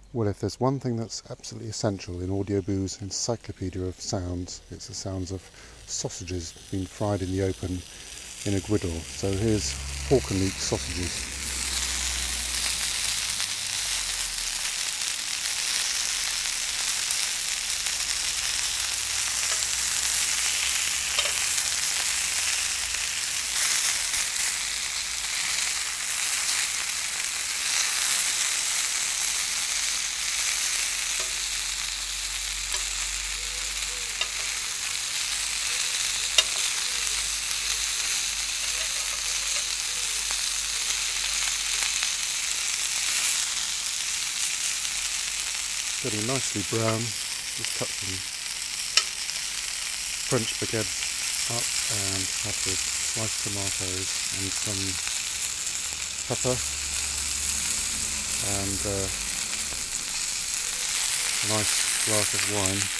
Well, if there's one thing that's absolutely essential in Audioboo's encyclopedia of sounds, it's the sounds of sausages being fried in the open in a griddle. So here's Falconmeat sausages. Getting nicely brown. Just cut some French baguettes up and have with sliced tomatoes and some pepper and a nice glass of wine.